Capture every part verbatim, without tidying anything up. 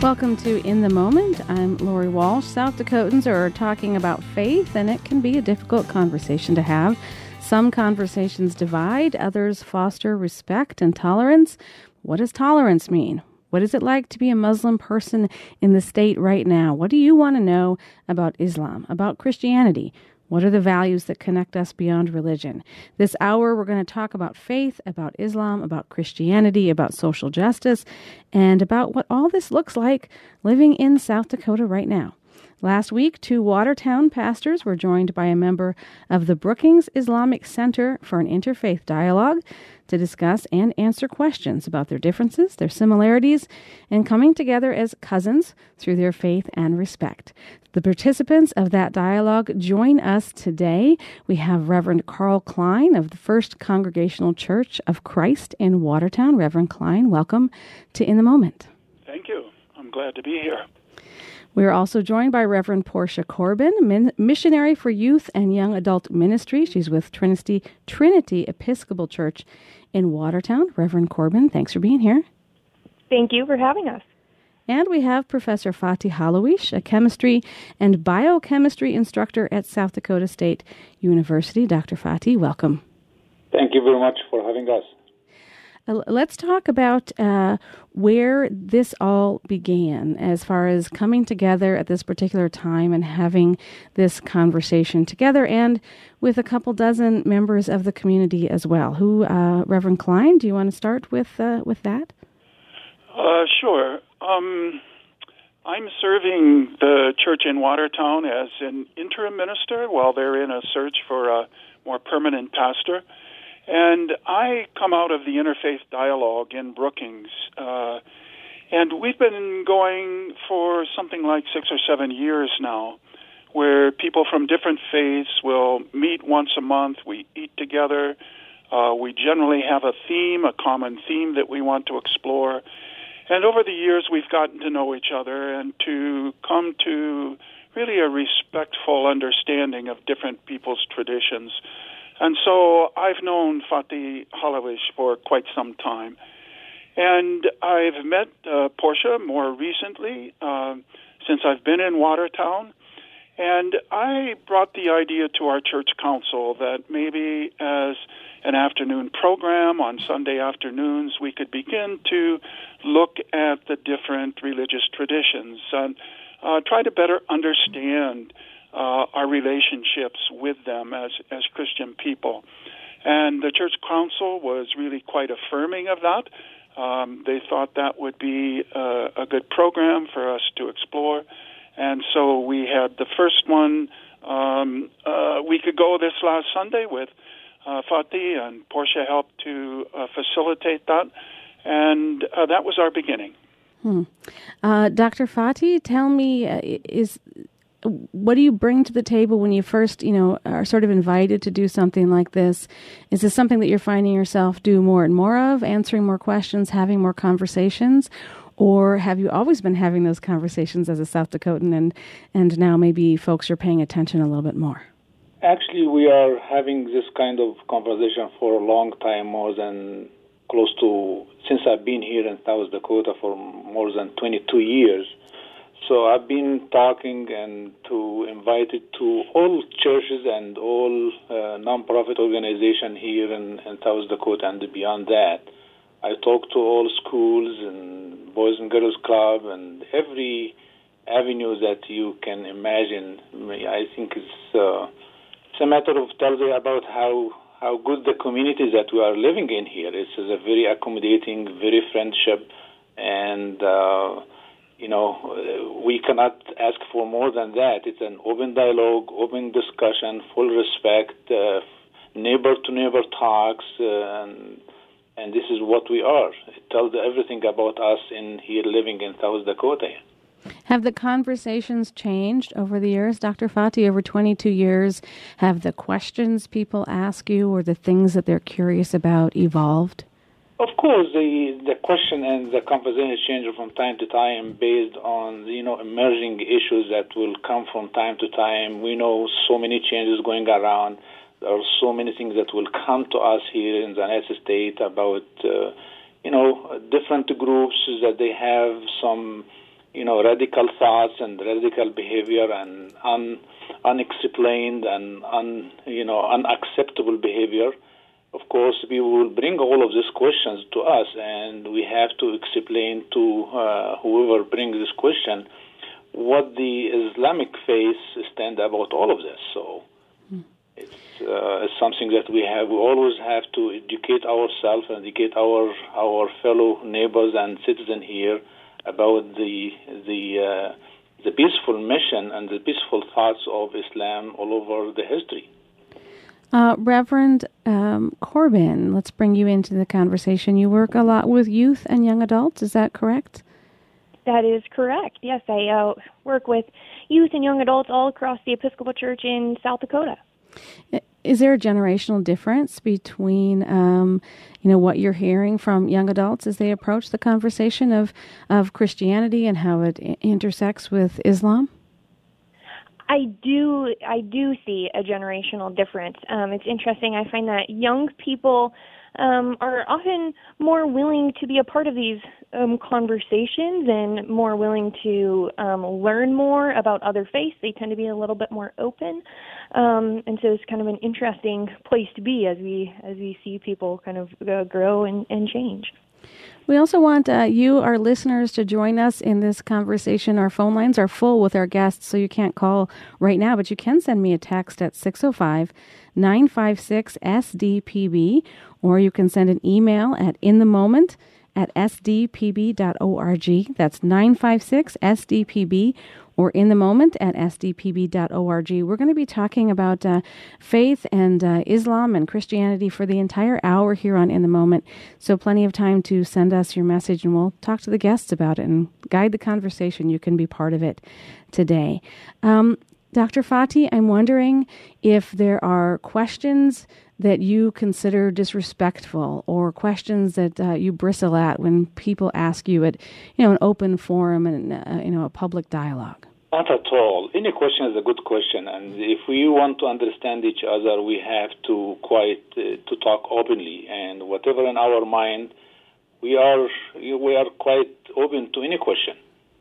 Welcome to In the Moment. I'm Lori Walsh. South Dakotans are talking about faith, and it can be a difficult conversation to have. Some conversations divide, others foster respect and tolerance. What does tolerance mean? What is it like to be a Muslim person in the state right now? What do you want to know about Islam, about Christianity? What are the values that connect us beyond religion? This hour, we're going to talk about faith, about Islam, about Christianity, about social justice, and about what all this looks like living in South Dakota right now. Last week, two Watertown pastors were joined by a member of the Brookings Islamic Center for an Interfaith Dialogue to discuss and answer questions about their differences, their similarities, and coming together as cousins through their faith and respect. The participants of that dialogue join us today. We have Reverend Carl Klein of the First Congregational Church of Christ in Watertown. Reverend Klein, welcome to In the Moment. Thank you. I'm glad to be here. We are also joined by Reverend Portia Corbin, min- missionary for youth and young adult ministry. She's with Trinity, Trinity Episcopal Church in Watertown. Reverend Corbin, thanks for being here. Thank you for having us. And we have Professor Fatih Halawish, a chemistry and biochemistry instructor at South Dakota State University. Doctor Fatih, welcome. Thank you very much for having us. Uh, let's talk about uh, where this all began as far as coming together at this particular time and having this conversation together and with a couple dozen members of the community as well. Who, uh, Reverend Klein, do you want to start with uh, with that? Uh, sure. Um, I'm serving the church in Watertown as an interim minister while they're in a search for a more permanent pastor. And I come out of the Interfaith Dialogue in Brookings, uh, and we've been going for something like six or seven years now, where people from different faiths will meet once a month. We eat together. Uh, we generally have a theme, a common theme that we want to explore. And over the years, we've gotten to know each other and to come to really a respectful understanding of different people's traditions. And so I've known Fatih Halawish for quite some time. And I've met uh, Portia more recently, uh, since I've been in Watertown. And I brought the idea to our church council that maybe as an afternoon program on Sunday afternoons, we could begin to look at the different religious traditions and uh, try to better understand Uh, our relationships with them as, as Christian people. And the church council was really quite affirming of that. Um, they thought that would be uh, a good program for us to explore. And so we had the first one um, a week ago this last Sunday with uh, Fatih, and Portia helped to uh, facilitate that. And uh, that was our beginning. Hmm. Uh, Doctor Fatih, tell me, uh, is... what do you bring to the table when you first, you know, are sort of invited to do something like this? Is this something that you're finding yourself do more and more of, answering more questions, having more conversations? Or have you always been having those conversations as a South Dakotan and, and now maybe folks are paying attention a little bit more? Actually, we are having this kind of conversation for a long time, more than close to, since I've been here in South Dakota for more than twenty-two years. So I've been talking and to invite it to all churches and all uh, nonprofit organizations here in, in South Dakota and beyond that. I talk to all schools and Boys and Girls Club and every avenue that you can imagine. I think it's, uh, it's a matter of telling you about how, how good the community that we are living in here. It's a very accommodating, very friendship, and uh, You know, we cannot ask for more than that. It's an open dialogue, open discussion, full respect, uh, neighbor-to-neighbor talks, uh, and and this is what we are. It tells everything about us in here living in South Dakota. Have the conversations changed over the years, Doctor Fatih, over twenty-two years? Have the questions people ask you or the things that they're curious about evolved? Of course, the the question and the conversation change from time to time based on, you know, emerging issues that will come from time to time. We know so many changes going around. There are so many things that will come to us here in the United States about, uh, you know, different groups that they have some you know, radical thoughts and radical behavior and un, unexplained and un, you know, unacceptable behavior. Of course, people will bring all of these questions to us, and we have to explain to uh, whoever brings this question what the Islamic faith stand about all of this. So mm. it's, uh, it's something that we have. We always have to educate ourselves and educate our our fellow neighbors and citizens here about the the uh, the peaceful mission and the peaceful thoughts of Islam all over the history. Uh, Reverend um, Corbin, let's bring you into the conversation. You work a lot with youth and young adults, is that correct? That is correct. Yes, I uh, work with youth and young adults all across the Episcopal Church in South Dakota. Is there a generational difference between, um, you know, what you're hearing from young adults as they approach the conversation of, of Christianity and how it intersects with Islam? I do, I do see a generational difference. Um, it's interesting. I find that young people um, are often more willing to be a part of these um, conversations and more willing to um, learn more about other faiths. They tend to be a little bit more open, um, and so it's kind of an interesting place to be as we as we see people kind of uh, grow and, and change. We also want uh, you, our listeners, to join us in this conversation. Our phone lines are full with our guests, so you can't call right now, but you can send me a text at six oh five, nine five six, S D P B, or you can send an email at inthemoment at s d p b dot org. That's nine five six S D P B, or in the moment at s d p b dot org. We're going to be talking about uh, faith and uh, Islam and Christianity for the entire hour here on In the Moment. So plenty of time to send us your message, and we'll talk to the guests about it and guide the conversation. You can be part of it today. Um, Doctor Fathi, I'm wondering if there are questions that you consider disrespectful or questions that uh, you bristle at when people ask you at, you know, an open forum and, uh, you know, a public dialogue? Not at all. Any question is a good question, and if we want to understand each other, we have to quite uh, to talk openly, and whatever in our mind, we are we are quite open to any question,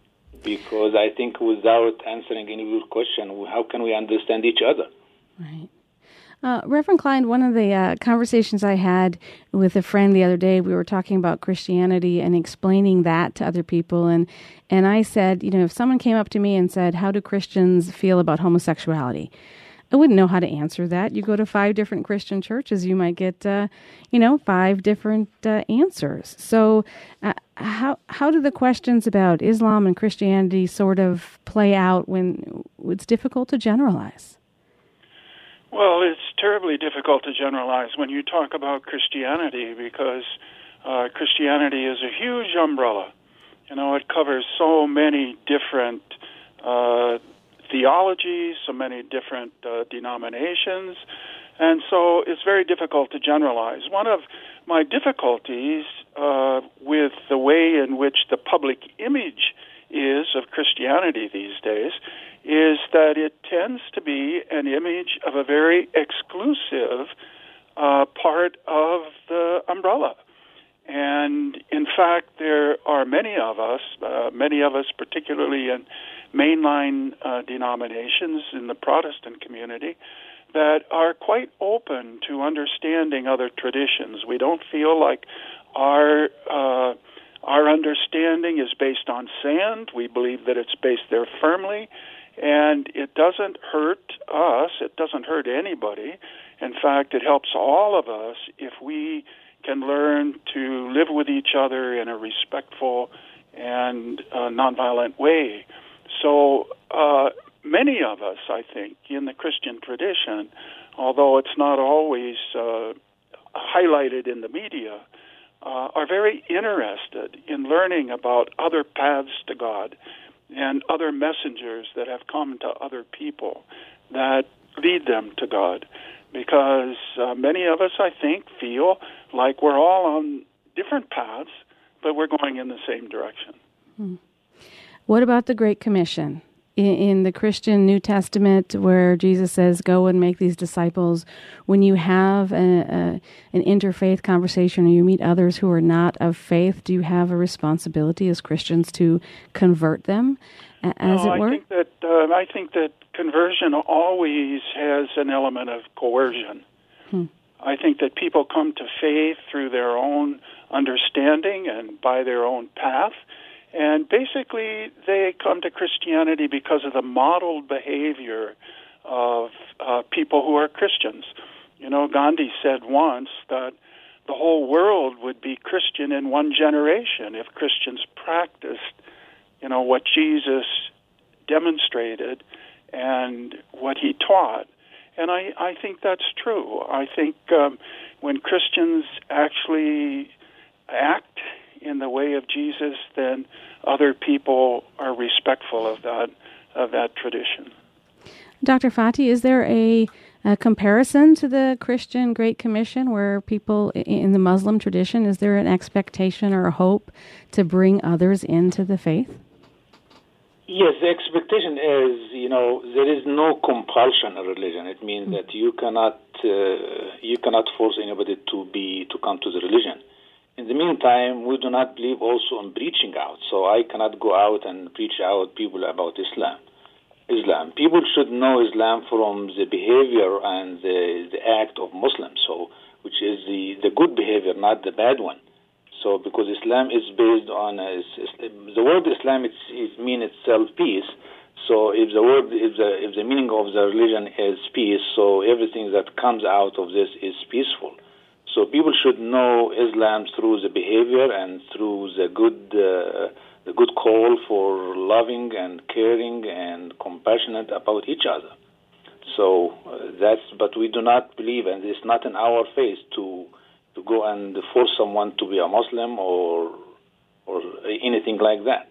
because I think without answering any good question, how can we understand each other? Right. Uh, Reverend Klein, one of the uh, conversations I had with a friend the other day, we were talking about Christianity and explaining that to other people. And, and I said, you know, if someone came up to me and said, how do Christians feel about homosexuality? I wouldn't know how to answer that. You go to five different Christian churches, you might get, uh, you know, five different uh, answers. So uh, how how do the questions about Islam and Christianity sort of play out when it's difficult to generalize? Well, it's terribly difficult to generalize when you talk about Christianity, because uh, Christianity is a huge umbrella. You know, it covers so many different uh, theologies, so many different uh, denominations, and so it's very difficult to generalize. One of my difficulties uh, with the way in which the public image is of Christianity these days is that it tends to be an image of a very exclusive uh, part of the umbrella. And in fact, there are many of us, uh, many of us particularly in mainline uh, denominations in the Protestant community, that are quite open to understanding other traditions. We don't feel like our uh, our understanding is based on sand. We believe that it's based there firmly. And it doesn't hurt us, it doesn't hurt anybody. In fact, it helps all of us if we can learn to live with each other in a respectful and uh, nonviolent way. So uh, many of us, I think, in the Christian tradition, although it's not always uh, highlighted in the media, uh, are very interested in learning about other paths to God and other messengers that have come to other people that lead them to God. Because uh, many of us, I think, feel like we're all on different paths, but we're going in the same direction. Hmm. What about the Great Commission? in, in the Christian New Testament, where Jesus says, "Go and make these disciples," when you have a, a, an interfaith conversation or you meet others who are not of faith, do you have a responsibility as Christians to convert them, as no, it were? I think that uh, I think that conversion always has an element of coercion. Hmm. I think that people come to faith through their own understanding and by their own path. And basically, they come to Christianity because of the modeled behavior of uh, people who are Christians. You know, Gandhi said once that the whole world would be Christian in one generation if Christians practiced, you know, what Jesus demonstrated and what he taught. And I, I think that's true. I think um, when Christians actually act in the way of Jesus, then other people are respectful of that of that tradition. Doctor Fathi, is there a, a comparison to the Christian Great Commission where people in the Muslim tradition, is there an expectation or a hope to bring others into the faith? Yes, the expectation is, you know, there is no compulsion in religion. It means mm-hmm. that you cannot uh, you cannot force anybody to be to come to the religion. In the meantime, we do not believe also in preaching out. So I cannot go out and preach out people about Islam. Islam. People should know Islam from the behavior and the, the act of Muslims, so which is the, the good behavior, not the bad one. So because Islam is based on uh, is, is, the word Islam it's, it means itself peace. So if the word if the if the meaning of the religion is peace, so everything that comes out of this is peaceful. So people should know Islam through the behavior and through the good uh, the good call for loving and caring and compassionate about each other. So uh, that's, but we do not believe, and it's not in our faith to to go and force someone to be a Muslim or or anything like that.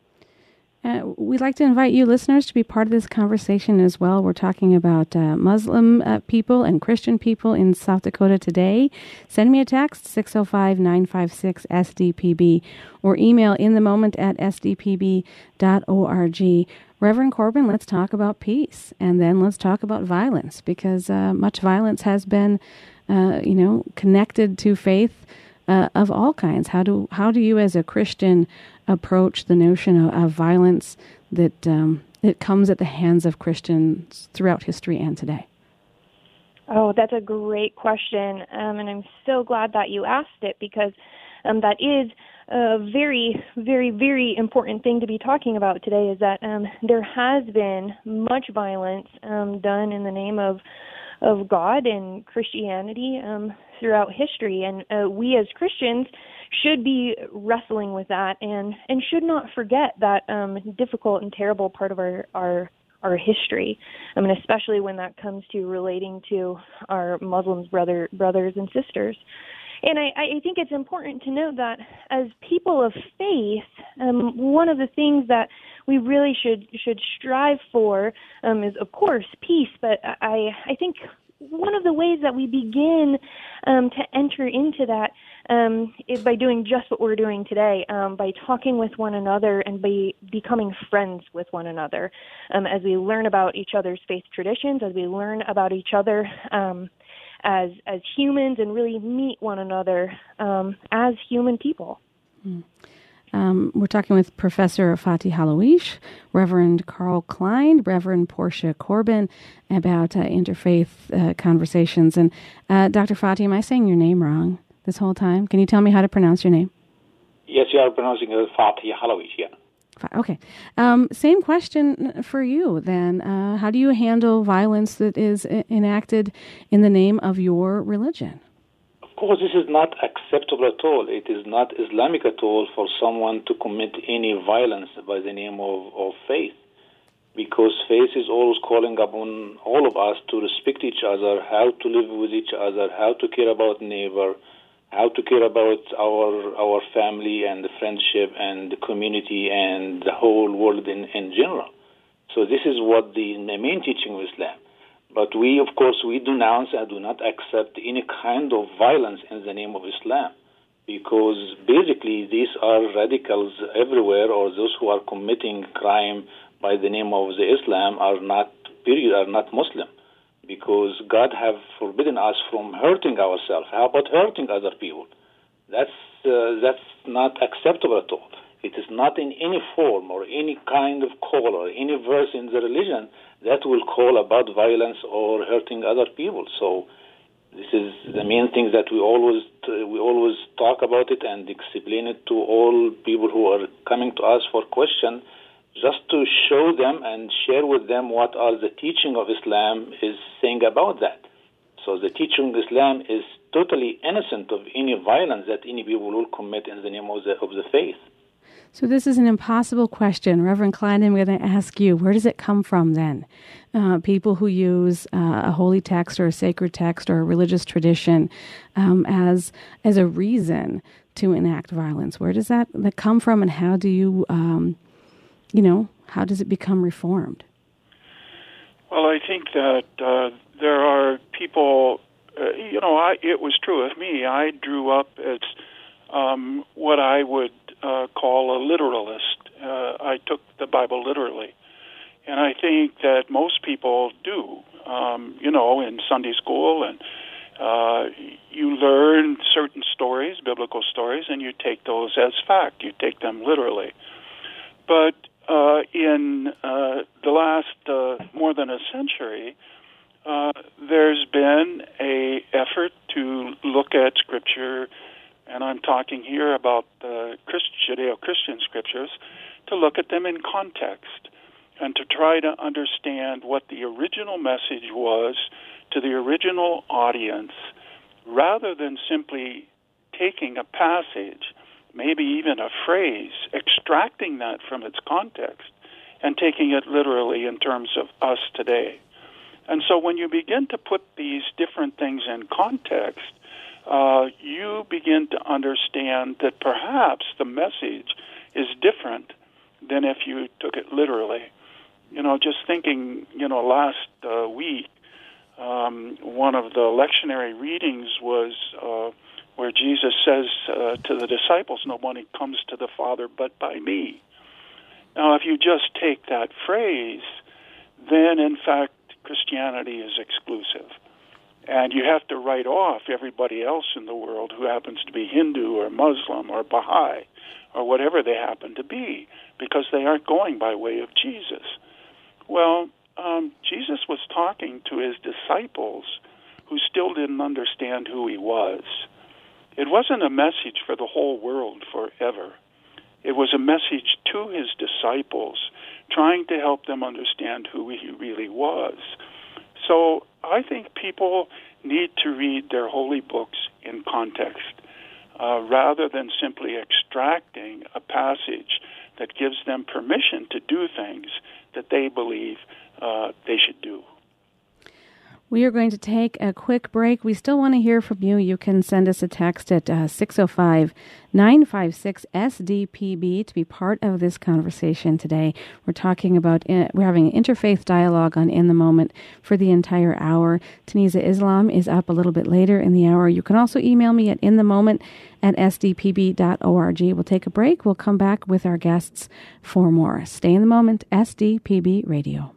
Uh, we'd like to invite you listeners to be part of this conversation as well. We're talking about uh, Muslim uh, people and Christian people in South Dakota today. Send me a text, six oh five, nine five six, S D P B, or email in the moment at s d p b dot org. Reverend Corbin, let's talk about peace, and then let's talk about violence, because uh, much violence has been, uh, you know, connected to faith uh, of all kinds. How do how do you, as a Christian, approach the notion of, of violence that um, it comes at the hands of Christians throughout history and today? Oh, that's a great question, um, and I'm so glad that you asked it, because um, that is a very, very, very important thing to be talking about today, is that um, there has been much violence um, done in the name of of God and Christianity um, throughout history, and uh, we as Christians should be wrestling with that, and, and should not forget that um, difficult and terrible part of our, our our history. I mean, especially when that comes to relating to our Muslims brother brothers and sisters. And I, I think it's important to note that as people of faith, um, one of the things that we really should should strive for um, is, of course, peace. But I I think one of the ways that we begin um, to enter into that um, is by doing just what we're doing today, um, by talking with one another and by becoming friends with one another. Um, as we learn about each other's faith traditions, as we learn about each other um, as as humans, and really meet one another um, as human people. Mm. Um, we're talking with Professor Fathi Halawish, Reverend Carl Klein, Reverend Portia Corbin about uh, interfaith uh, conversations. And uh, Doctor Fathi, am I saying your name wrong this whole time? Can you tell me how to pronounce your name? Yes, you are pronouncing it Fathi Halawish, yeah. Okay. Um, same question for you then. Uh, how do you handle violence that is I- enacted in the name of your religion? Of course, this is not acceptable at all. It is not Islamic at all for someone to commit any violence by the name of, of faith, because faith is always calling upon all of us to respect each other, how to live with each other, how to care about neighbor, how to care about our our family and the friendship and the community and the whole world in, in general. So this is what the, the main teaching of Islam. But we, of course, we denounce and do not accept any kind of violence in the name of Islam, because basically these are radicals everywhere, or those who are committing crime by the name of the Islam are not, period, are not Muslim, because God have forbidden us from hurting ourselves. How about hurting other people? That's uh, that's not acceptable at all. It is not in any form or any kind of call or any verse in the religion that will call about violence or hurting other people. So this is the main thing that we always we always talk about it and explain it to all people who are coming to us for question, just to show them and share with them what are the teaching of Islam is saying about that. So the teaching of Islam is totally innocent of any violence that any people will commit in the name of the of the faith. So this is an impossible question. Reverend Klein, I'm going to ask you, where does it come from then? Uh, people who use uh, a holy text or a sacred text or a religious tradition um, as as a reason to enact violence. Where does that, that come from, and how do you, um, you know, how does it become reformed? Well, I think that uh, there are people, uh, you know, I, it was true of me. I grew up as um, what I would uh, call a literalist. Uh, I took the Bible literally. And I think that most people do, um, you know, in Sunday school, and uh, you learn certain stories, biblical stories, and you take those as fact. You take them literally. But uh, in uh, the last uh, more than a century, uh, there's been a effort to look at Scripture, and I'm talking here about the Christ- Judeo-Christian Scriptures, to look at them in context and to try to understand what the original message was to the original audience, rather than simply taking a passage, maybe even a phrase, extracting that from its context and taking it literally in terms of us today. And so when you begin to put these different things in context, uh, you begin to understand that perhaps the message is different than if you took it literally. You know, just thinking, you know, last uh, week, um, one of the lectionary readings was uh, where Jesus says uh, to the disciples, "No one comes to the Father but by me." Now, if you just take that phrase, then, in fact, Christianity is exclusive. And you have to write off everybody else in the world who happens to be Hindu or Muslim or Baha'i or whatever they happen to be, because they aren't going by way of Jesus. Well, um, Jesus was talking to his disciples who still didn't understand who he was. It wasn't a message for the whole world forever. It was a message to his disciples, trying to help them understand who he really was. So I think people need to read their holy books in context, uh, rather than simply extracting a passage that gives them permission to do things that they believe uh, they should do. We are going to take a quick break. We still want to hear from you. You can send us a text at uh, six oh five, nine five six, S D P B to be part of this conversation today. We're talking about, uh, we're having an interfaith dialogue on In the Moment for the entire hour. Tunisia Islam is up a little bit later in the hour. You can also email me at inthemoment at s d p b dot org. We'll take a break. We'll come back with our guests for more. Stay in the moment, S D P B Radio.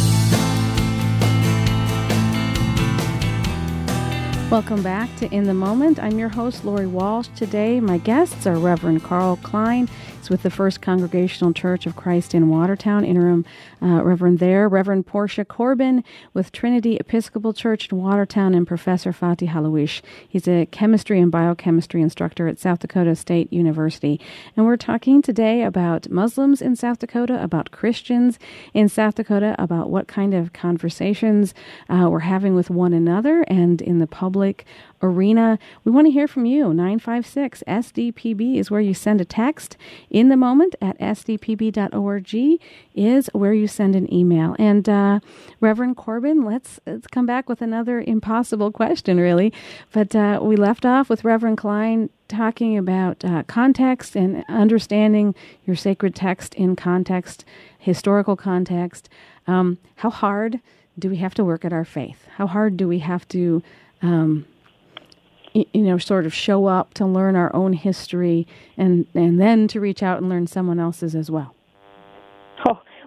Welcome back to In the Moment. I'm your host, Lori Walsh. Today, my guests are Reverend Carl Klein. He's with the First Congregational Church of Christ in Watertown, interim uh, Reverend there. Reverend Portia Corbin with Trinity Episcopal Church in Watertown, and Professor Fatih Halawish. He's a chemistry and biochemistry instructor at South Dakota State University. And we're talking today about Muslims in South Dakota, about Christians in South Dakota, about what kind of conversations uh, we're having with one another and in the public arena. We want to hear from you. nine five six S D P B is where you send a text. In the Moment at s d p b dot org is where you send an email. And uh, Reverend Corbin, let's, let's come back with another impossible question, really. But uh, we left off with Reverend Klein talking about uh, context and understanding your sacred text in context, historical context. Um, how hard do we have to work at our faith? How hard do we have to um, you know, sort of show up to learn our own history and, and then to reach out and learn someone else's as well? Oh,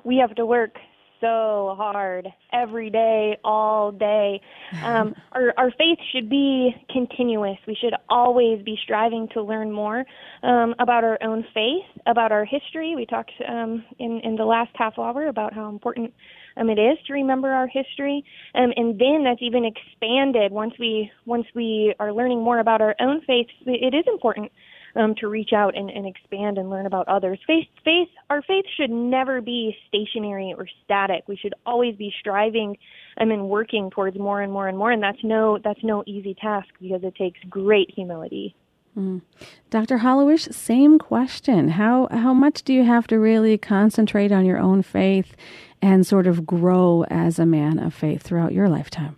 we have to work so hard every day, all day. Um, our, our faith should be continuous. We should always be striving to learn more um, about our own faith, about our history. We talked um, in, in the last half hour about how important um, it is to remember our history. Um, and then that's even expanded once we once we are learning more about our own faith. It is important Um, to reach out and, and expand and learn about others. Faith, faith, our faith should never be stationary or static. We should always be striving um, and working towards more and more and more. And that's no, that's no easy task because it takes great humility. Mm. Doctor Hollowish, same question. How how much do you have to really concentrate on your own faith and sort of grow as a man of faith throughout your lifetime?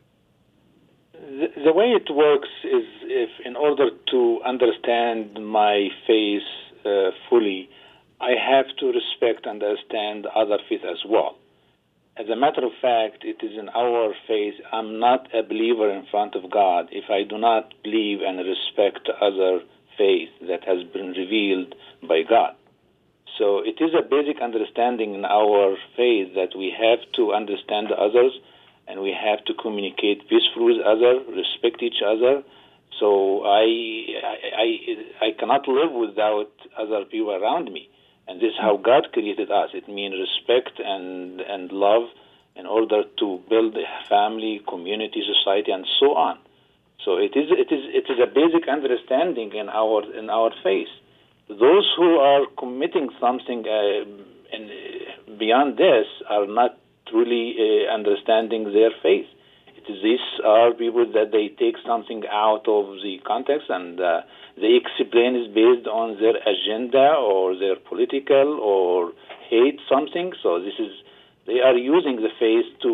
The, the way it works is if in order to understand my faith uh, fully, I have to respect and understand other faith as well. As a matter of fact, it is in our faith, I'm not a believer in front of God if I do not believe and respect other faith that has been revealed by God. So it is a basic understanding in our faith that we have to understand others, and we have to communicate peacefully with others, respect each other. So I, I, I cannot live without other people around me. And this is how God created us. It means respect and, and love in order to build a family, community, society, and so on. So it is, it is, it is a basic understanding in our, in our faith. Those who are committing something uh, in, beyond this are not truly uh, understanding their faith. It is these are people that they take something out of the context and uh, they explain it based on their agenda or their political or hate something. So this is they are using the faith to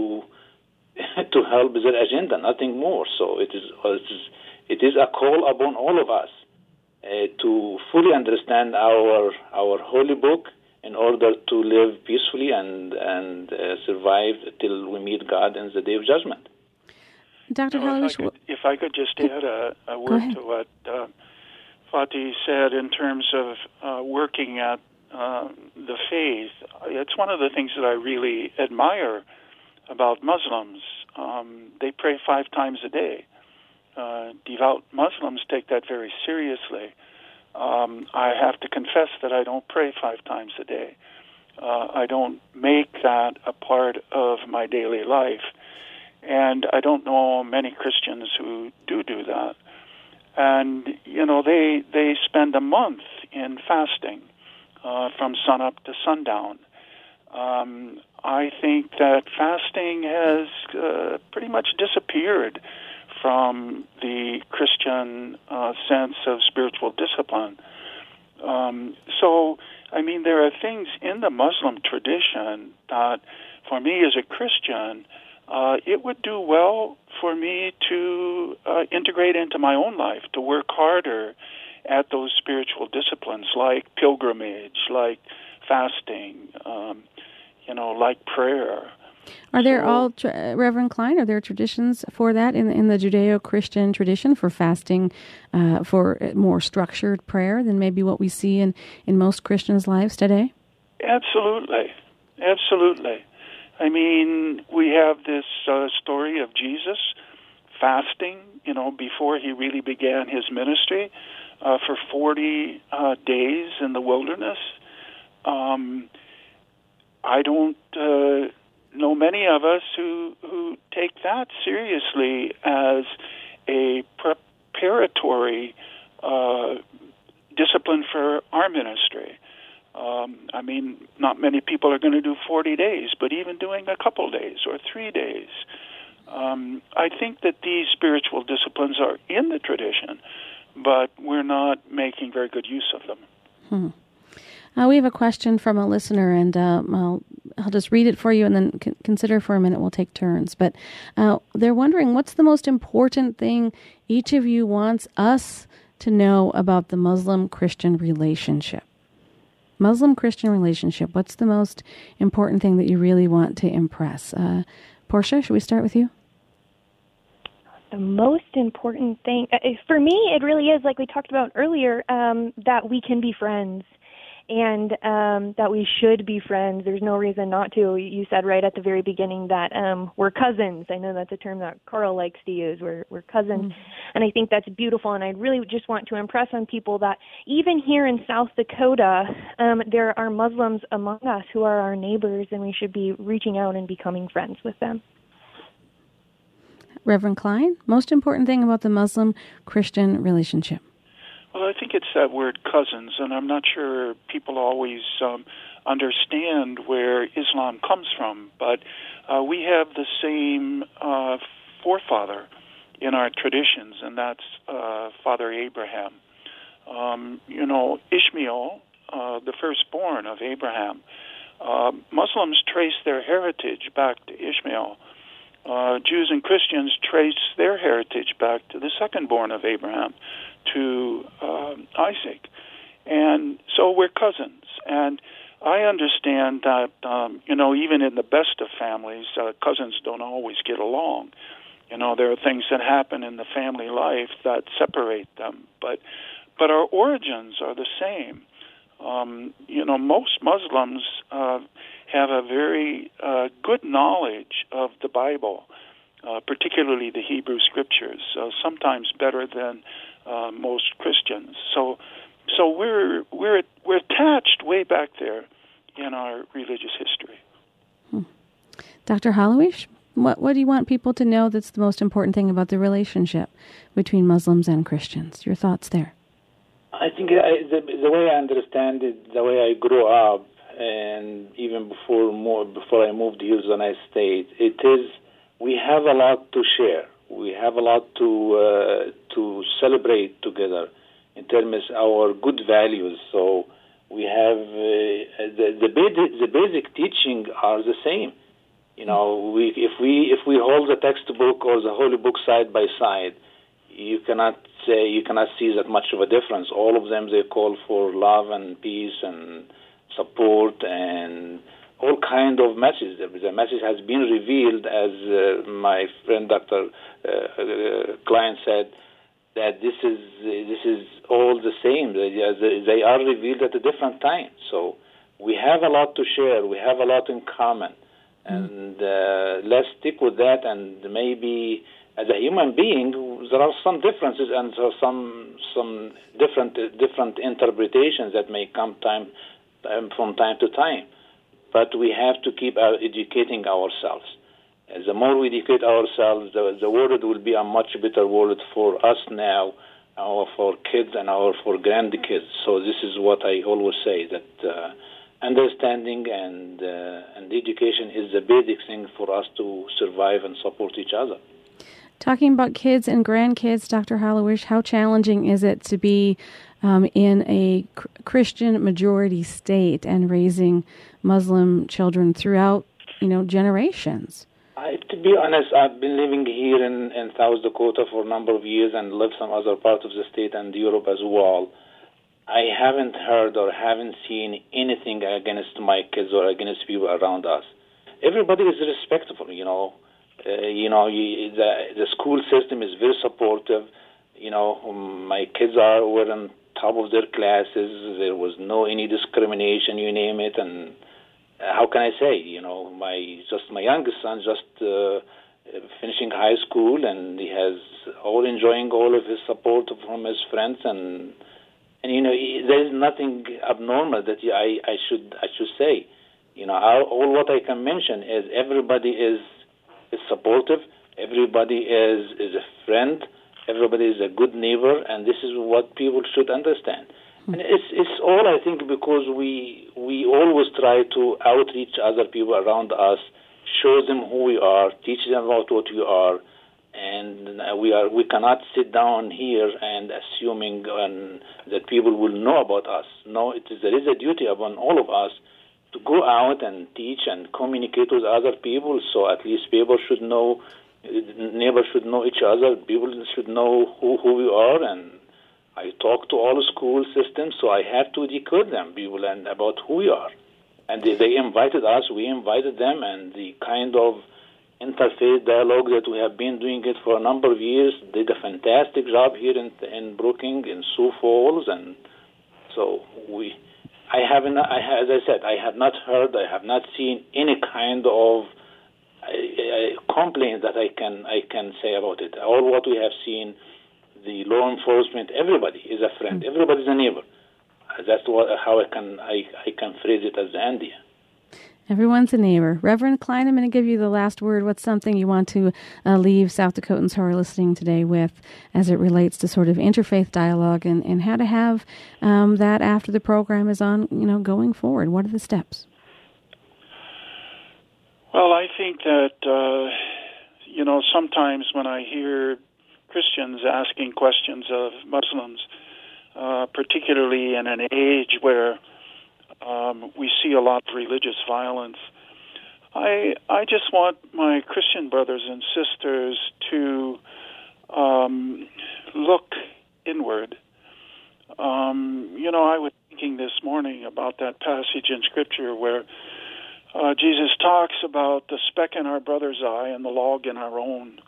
to help their agenda, nothing more. So it is it is, it is a call upon all of us uh, to fully understand our our holy book in order to live peacefully and and uh, survive till we meet God in the day of judgment. Doctor So Hollowish, if, I could, if I could just add a, a word to what uh, Fatih said in terms of uh, working at uh, the faith, it's one of the things that I really admire about Muslims. Um, they pray five times a day. Uh, devout Muslims take that very seriously. Um, I have to confess that I don't pray five times a day. Uh, I don't make that a part of my daily life. And I don't know many Christians who do do that. And, you know, they, they spend a month in fasting uh, from sunup to sundown. Um, I think that fasting has uh, pretty much disappeared from the Christian uh, sense of spiritual discipline. Um, so, I mean, there are things in the Muslim tradition that, for me as a Christian, uh, it would do well for me to uh, integrate into my own life, to work harder at those spiritual disciplines like pilgrimage, like fasting, um, you know, like prayer. Are there so, all, uh, Reverend Klein, are there traditions for that in, in the Judeo-Christian tradition for fasting, uh, for more structured prayer than maybe what we see in, in most Christians' lives today? Absolutely. Absolutely. I mean, we have this uh, story of Jesus fasting, you know, before he really began his ministry uh, for forty uh, days in the wilderness. Um, I don't uh, know many of us who, who take that seriously as a preparatory uh, discipline for our ministry. Um, I mean, not many people are going to do forty days, but even doing a couple days or three days. Um, I think that these spiritual disciplines are in the tradition, but we're not making very good use of them. Hmm. Uh, we have a question from a listener, and uh, I'll, I'll just read it for you and then c- consider for a minute. We'll take turns. But uh, they're wondering, what's the most important thing each of you wants us to know about the Muslim-Christian relationship? Muslim-Christian relationship, what's the most important thing that you really want to impress? Uh, Portia, should we start with you? The most important thing, uh, for me, it really is, like we talked about earlier, um, that we can be friends. and um, that we should be friends. There's no reason not to. You said right at the very beginning that um, we're cousins. I know that's a term that Carl likes to use. We're, we're cousins. Mm-hmm. And I think that's beautiful, and I really just want to impress on people that even here in South Dakota, um, there are Muslims among us who are our neighbors, and we should be reaching out and becoming friends with them. Reverend Klein, most important thing about the Muslim-Christian relationship? Well, I think it's that word cousins, and I'm not sure people always um, understand where Islam comes from, but uh, we have the same uh, forefather in our traditions, and that's uh, Father Abraham. Um, you know, Ishmael, uh, the firstborn of Abraham, uh, Muslims trace their heritage back to Ishmael. Uh, Jews and Christians trace their heritage back to the second-born of Abraham, to um, Isaac. And so we're cousins. And I understand that, um, you know, even in the best of families, uh, cousins don't always get along. You know, there are things that happen in the family life that separate them. But, but our origins are the same. Um, you know, most Muslims uh, have a very uh, good knowledge of the Bible, uh, particularly the Hebrew Scriptures, uh, sometimes better than uh, most Christians. So, so we're we're we're attached way back there in our religious history. Hmm. Doctor Hollowish, what what do you want people to know that's the most important thing about the relationship between Muslims and Christians? Your thoughts there? I think I, the, the way I understand it, the way I grew up, and even before more, before I moved here to the United States, it is we have a lot to share. We have a lot to uh, to celebrate together in terms of our good values. So we have uh, the the basic, the basic teaching are the same. You know, we if we if we hold the textbook or the holy book side by side, you cannot say you cannot see that much of a difference. All of them, they call for love and peace and support and all kind of messages. The message has been revealed, as uh, my friend Doctor Uh, uh, Klein said, that this is uh, this is all the same. They, they are revealed at a different time. So we have a lot to share. We have a lot in common, and uh, let's stick with that. And maybe as a human being, there are some differences and there are some some different uh, different interpretations that may come time um, from time to time. But we have to keep uh, educating ourselves. As the more we educate ourselves, the, the world will be a much better world for us now, our for kids and our for grandkids. So this is what I always say, that uh, understanding and uh, and education is the basic thing for us to survive and support each other. Talking about kids and grandkids, Doctor Hollowish, how challenging is it to be um, in a cr- Christian majority state and raising Muslim children throughout, you know, generations? I, to be honest, I've been living here in, in South Dakota for a number of years and lived some other parts of the state and Europe as well. I haven't heard or haven't seen anything against my kids or against people around us. Everybody is respectful, you know. Uh, you know, you, the, the school system is very supportive. You know, my kids are were on top of their classes. There was no any discrimination, you name it, and Uh, how can I say? You know, my just my youngest son just uh, finishing high school, and he has all enjoying all of his support from his friends, and and you know, he, there is nothing abnormal that I I should I should say. You know, all, all what I can mention is everybody is is supportive, everybody is is a friend, everybody is a good neighbor, and this is what people should understand. And it's it's all, I think, because we we always try to outreach other people around us, show them who we are, teach them about what we are, and we are we cannot sit down here and assuming um, that people will know about us. No, it is there is a duty upon all of us to go out and teach and communicate with other people. So at least people should know, neighbors should know each other. People should know who who we are. And I talk to all school systems, so I have to decode them, people, and about who we are. And they, they invited us, we invited them, and the kind of interfaith dialogue that we have been doing it for a number of years did a fantastic job here in in Brookings, in Sioux Falls, and so we I haven't, I, as I said, I have not heard, I have not seen any kind of uh, uh, complaint that I can I can say about it. All what we have seen, the law enforcement, everybody is a friend, mm-hmm. everybody is a neighbor. That's what, how I can I, I can phrase it as the India. Everyone's a neighbor. Reverend Klein, I'm going to give you the last word. What's something you want to uh, leave South Dakotans who are listening today with as it relates to sort of interfaith dialogue and, and how to have um, that after the program is on, you know, going forward? What are the steps? Well, I think that, uh, you know, sometimes when I hear Christians asking questions of Muslims, uh, particularly in an age where Um, we see a lot of religious violence. I I just want my Christian brothers and sisters to um, look inward. Um, you know, I was thinking this morning about that passage in Scripture where uh, Jesus talks about the speck in our brother's eye and the log in our own.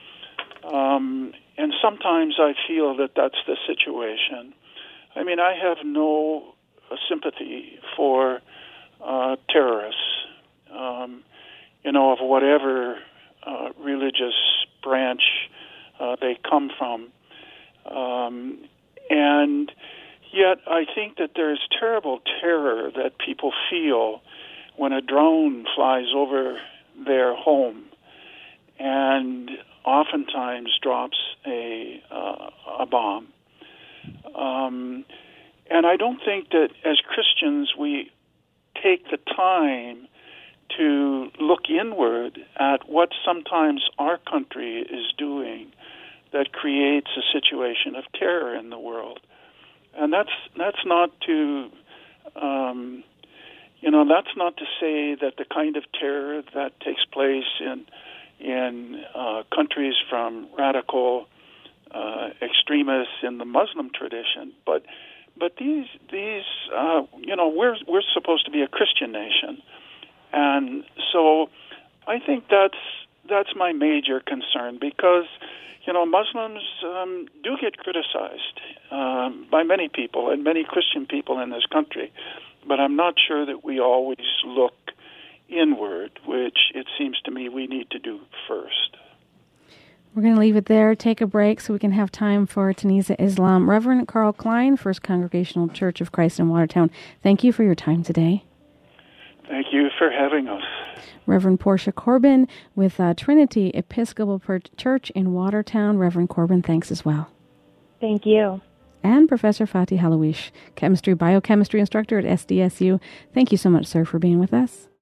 Um, and sometimes I feel that that's the situation. I mean, I have no sympathy for uh, terrorists, um, you know, of whatever uh, religious branch uh, they come from. Um, and yet I think that there's terrible terror that people feel when a drone flies over their home and oftentimes drops a, uh, a bomb. Um, And I don't think that as Christians we take the time to look inward at what sometimes our country is doing that creates a situation of terror in the world. And that's that's not to, um, you know, that's not to say that the kind of terror that takes place in in uh, countries from radical uh, extremists in the Muslim tradition, but But these, these, uh, you know, we're we're supposed to be a Christian nation, and so I think that's that's my major concern because, you know, Muslims um, do get criticized um, by many people and many Christian people in this country, but I'm not sure that we always look inward, which it seems to me we need to do first. We're going to leave it there, take a break so we can have time for Taniza Islam. Reverend Carl Klein, First Congregational Church of Christ in Watertown, thank you for your time today. Thank you for having us. Reverend Portia Corbin with uh, Trinity Episcopal Church in Watertown. Reverend Corbin, thanks as well. Thank you. And Professor Fatih Halawish, Chemistry Biochemistry Instructor at S D S U. Thank you so much, sir, for being with us.